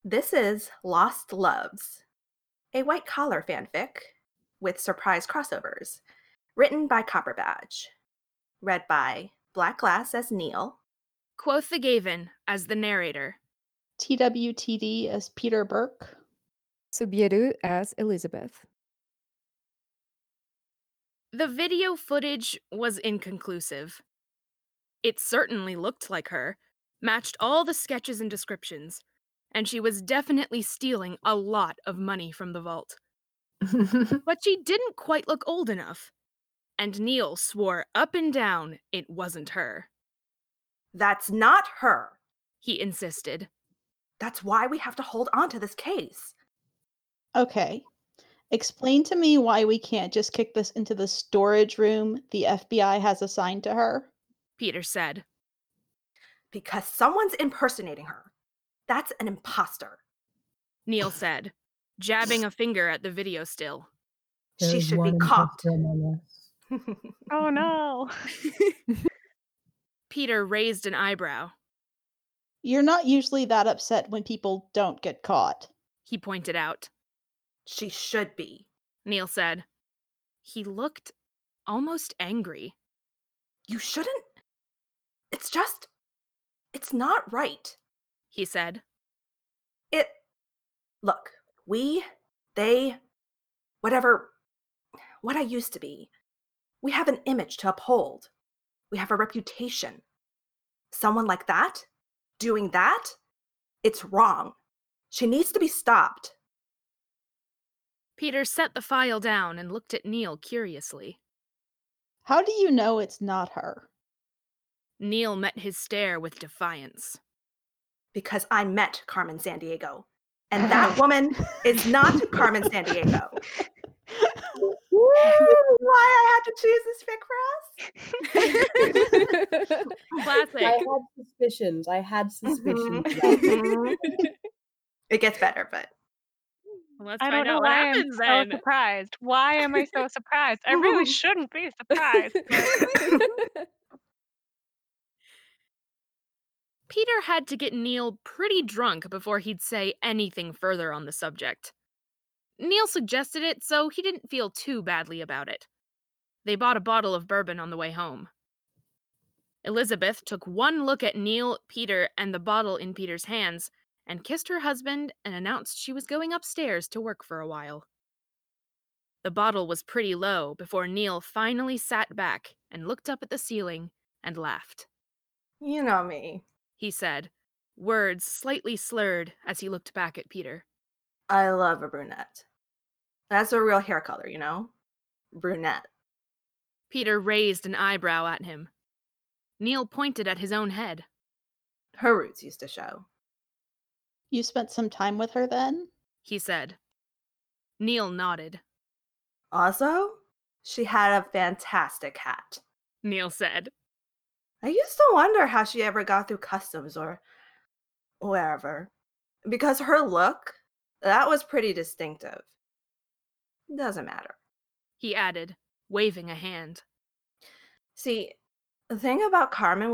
This is Lost Loves, a white collar fanfic with surprise crossovers, written by Copper Badge, read by Black Glass as Neil, Quoth the Gaven as the narrator. TWTD as Peter Burke. Subyeru as Elizabeth. The video footage was inconclusive. It certainly looked like her, matched all the sketches and descriptions, and she was definitely stealing a lot of money from the vault. But she didn't quite look old enough, and Neil swore up and down it wasn't her. That's not her. He insisted. That's why we have to hold on to this case. Okay. Explain to me why we can't just kick this into the storage room the FBI has assigned to her. Peter said. Because someone's impersonating her. That's an imposter. Neil said, jabbing a finger at the video still. She should be caught. Oh no. Peter raised an eyebrow. You're not usually that upset when people don't get caught. He pointed out. She should be, Neil said. He looked almost angry. You shouldn't. It's not right, he said. Look, what I used to be, we have an image to uphold. We have a reputation. Someone like that, doing that, it's wrong. She needs to be stopped. Peter set the file down and looked at Neil curiously. How do you know it's not her? Neil met his stare with defiance. Because I met Carmen Sandiego. And that woman is not Carmen Sandiego. Why I had to choose this fic for us? Classic. I had suspicions. It gets better, but Let's I don't find know out what why I'm happens so then. surprised. Why am I so surprised? I really shouldn't be surprised. Peter had to get Neil pretty drunk before he'd say anything further on the subject. Neil suggested it, so he didn't feel too badly about it. They bought a bottle of bourbon on the way home. Elizabeth took one look at Neil, Peter, and the bottle in Peter's hands, and kissed her husband and announced she was going upstairs to work for a while. The bottle was pretty low before Neil finally sat back and looked up at the ceiling and laughed. You know me, he said, words slightly slurred as he looked back at Peter. I love a brunette. That's a real hair color, you know? Brunette. Peter raised an eyebrow at him. Neil pointed at his own head. Her roots used to show. You spent some time with her then? He said. Neil nodded. Also, she had a fantastic hat. Neil said. I used to wonder how she ever got through customs or wherever. Because her look, that was pretty distinctive. Doesn't matter. He added, waving a hand. See, the thing about Carmen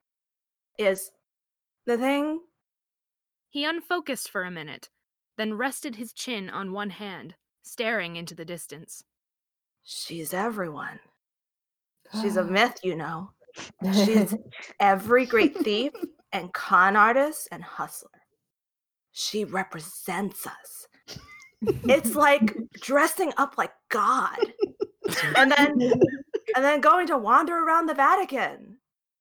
He unfocused for a minute, then rested his chin on one hand, staring into the distance. She's everyone. She's a myth, you know. She's every great thief and con artist and hustler. She represents us. It's like dressing up like God. and then going to wander around the Vatican.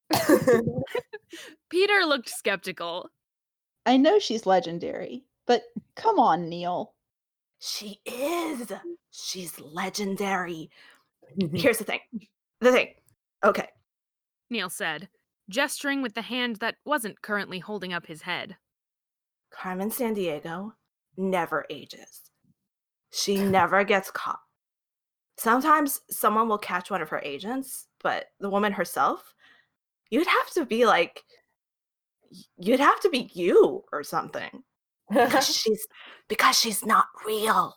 Peter looked skeptical. I know she's legendary, but come on, Neil. She is. She's legendary. Here's the thing. Okay. Neil said, gesturing with the hand that wasn't currently holding up his head. Carmen Sandiego never ages. She never gets caught. Sometimes someone will catch one of her agents, but the woman herself, you'd have to be you or something. Because she's not real.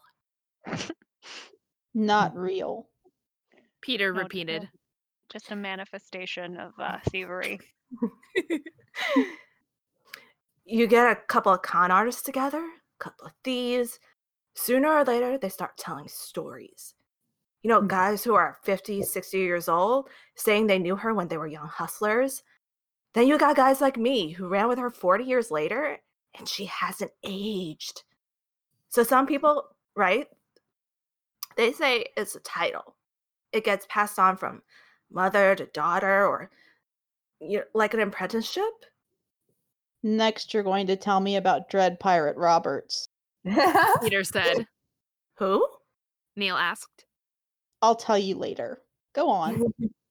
Not real. Peter No, repeated. Just a manifestation of thievery. You get a couple of con artists together, a couple of thieves. Sooner or later, they start telling stories. You know, guys who are 50, 60 years old saying they knew her when they were young hustlers. Then you got guys like me who ran with her 40 years later and she hasn't aged. So some people, right, they say it's a title. It gets passed on from mother to daughter or like an apprenticeship. Next, you're going to tell me about Dread Pirate Roberts. Peter said. Who? Neil asked. I'll tell you later. Go on.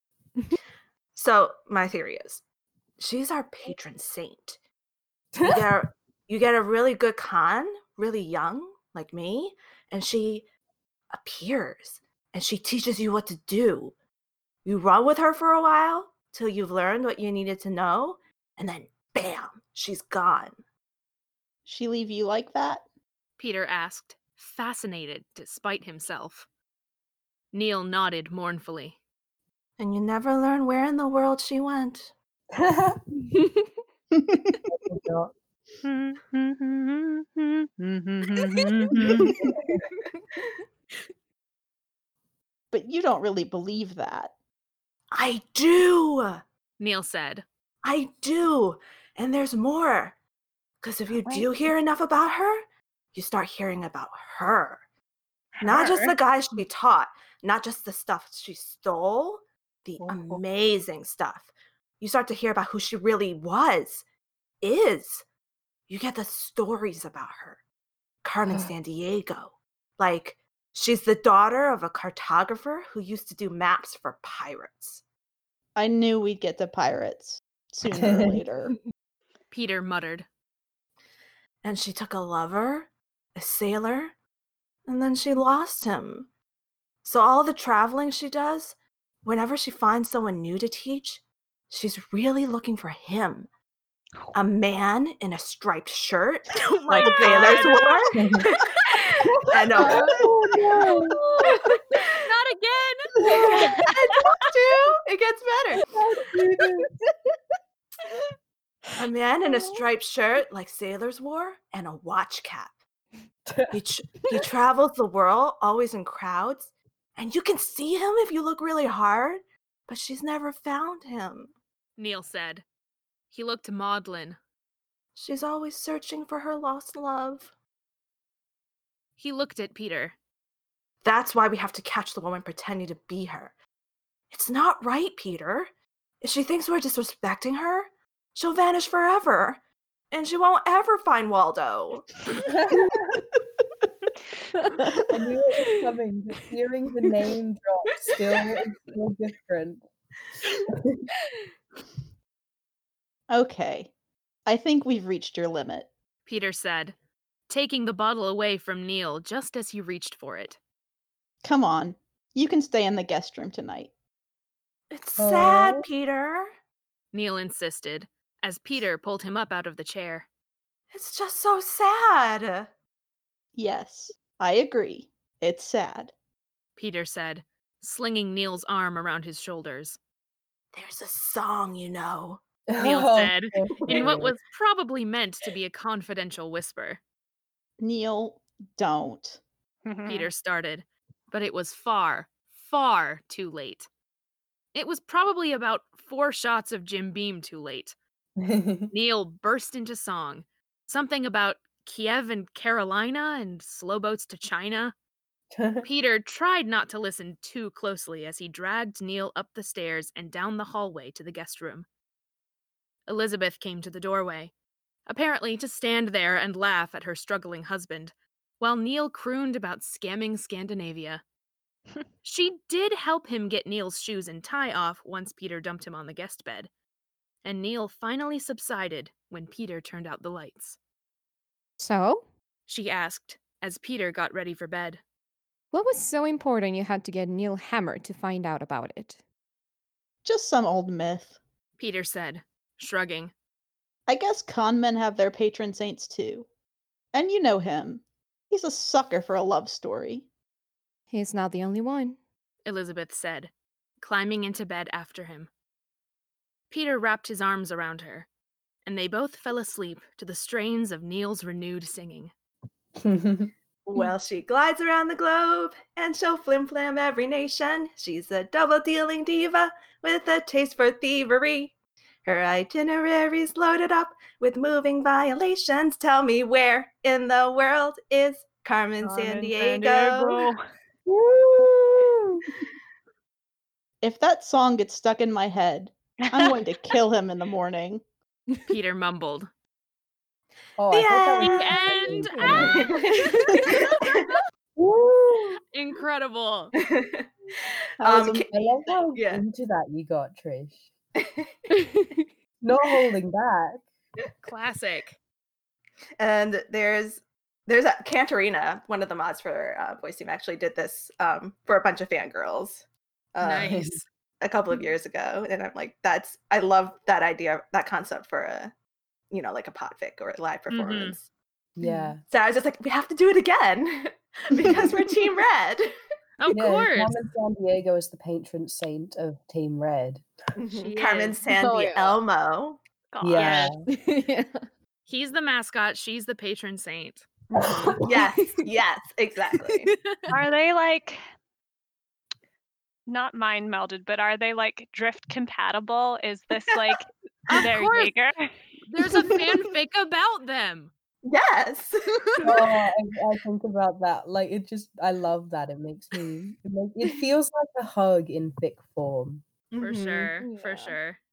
So my theory is, she's our patron saint. You get a really good con, really young, like me, and she appears and she teaches you what to do. You run with her for a while till you've learned what you needed to know, and then bam, she's gone. She leave you like that? Peter asked, fascinated despite himself. Neil nodded mournfully. And you never learn where in the world she went. But you don't really believe that. I do. Neil said. I do. And there's more. Because if you do hear enough about her, you start hearing about her. Not just the guys she taught, not just the stuff she stole, the amazing stuff. You start to hear about who she really is. You get the stories about her. Carmen Sandiego. Like, she's the daughter of a cartographer who used to do maps for pirates. I knew we'd get to pirates sooner or later. Peter muttered. And she took a lover, a sailor, and then she lost him. So all the traveling she does, whenever she finds someone new to teach, she's really looking for him. A man in a striped shirt, like sailors wore. And Oh, no. Not again! I told you, it gets better. A man in a striped shirt, like sailors wore, and a watch cap. He travels the world, always in crowds, and you can see him if you look really hard, but she's never found him. Neil said. He looked to Maudlin. She's always searching for her lost love. He looked at Peter. That's why we have to catch the woman pretending to be her. It's not right, Peter. If she thinks we're disrespecting her, she'll vanish forever, and she won't ever find Waldo. I knew it was coming. Just hearing the name drop still different. Okay. I think we've reached your limit. Peter said, taking the bottle away from Neil just as he reached for it. Come on. You can stay in the guest room tonight. It's sad, Oh. Peter. Neil insisted, as Peter pulled him up out of the chair. It's just so sad. Yes, I agree. It's sad. Peter said, slinging Neil's arm around his shoulders. There's a song, you know. Neil Oh, said, in what okay. was probably meant to be a confidential whisper. Neil, don't. Peter started, but it was far, far too late. It was probably about 4 shots of Jim Beam too late. Neil burst into song, something about Kiev and Carolina and slow boats to China. Peter tried not to listen too closely as he dragged Neil up the stairs and down the hallway to the guest room. Elizabeth came to the doorway, apparently to stand there and laugh at her struggling husband, while Neil crooned about scamming Scandinavia. She did help him get Neil's shoes and tie off once Peter dumped him on the guest bed, and Neil finally subsided when Peter turned out the lights. So, She asked, as Peter got ready for bed. what was so important you had to get Neil hammered to find out about it? Just some old myth. Peter said, shrugging. I guess con men have their patron saints too. And you know him. He's a sucker for a love story. He's not the only one. Elizabeth said, climbing into bed after him. Peter wrapped his arms around her, and they both fell asleep to the strains of Neil's renewed singing. Well, she glides around the globe, and she'll flim-flam every nation. She's a double-dealing diva with a taste for thievery. Her itinerary's loaded up with moving violations. Tell me, where in the world is Carmen Sandiego? Woo! If that song gets stuck in my head, I'm going to kill him in the morning. Peter mumbled. Oh, The I thought that was end. Woo! Incredible. That was Um, am- I love how Yeah. into that you got, Trish. Not holding back. Classic. And there's a Cantarina, one of the mods for Voice Team, actually did this for a bunch of fangirls Nice. a couple of years ago, and I'm like, I love that idea, that concept for a, like a podfic or a live performance. Yeah. So I was just like, we have to do it again because we're Team Red. Of Yeah, course. Carmen Sandiego is the patron saint of Team Red. She Carmen is. Sandy Oh, yeah. Elmo. Yeah. Yeah. He's the mascot. She's the patron saint. Yes, exactly. Are they like not mind melded, but are they like drift compatible? Is this like Of their course. Jaeger? There's a fanfic about them. Yes. Oh, I think about that. Like I love that. It feels like a hug in thick form. For Mhm. sure. For Yeah. sure.